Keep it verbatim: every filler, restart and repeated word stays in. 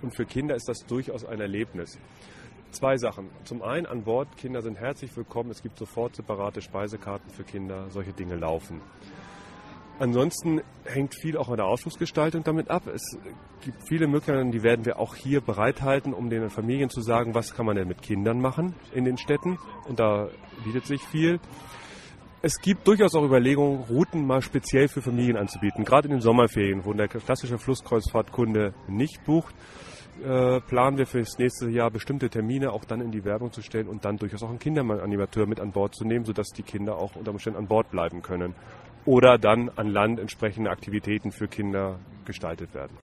Und für Kinder ist das durchaus ein Erlebnis. Zwei Sachen. Zum einen an Bord, Kinder sind herzlich willkommen. Es gibt sofort separate Speisekarten für Kinder. Solche Dinge laufen. Ansonsten hängt viel auch an der Ausflugsgestaltung damit ab. Es gibt viele Möglichkeiten, die werden wir auch hier bereithalten, um den Familien zu sagen, was kann man denn mit Kindern machen in den Städten. Und da bietet sich viel. Es gibt durchaus auch Überlegungen, Routen mal speziell für Familien anzubieten. Gerade in den Sommerferien, wo der klassische Flusskreuzfahrtkunde nicht bucht, äh, planen wir für das nächste Jahr bestimmte Termine auch dann in die Werbung zu stellen und dann durchaus auch einen Kinderanimateur mit an Bord zu nehmen, sodass die Kinder auch unter Umständen an Bord bleiben können. Oder dann an Land entsprechende Aktivitäten für Kinder gestaltet werden.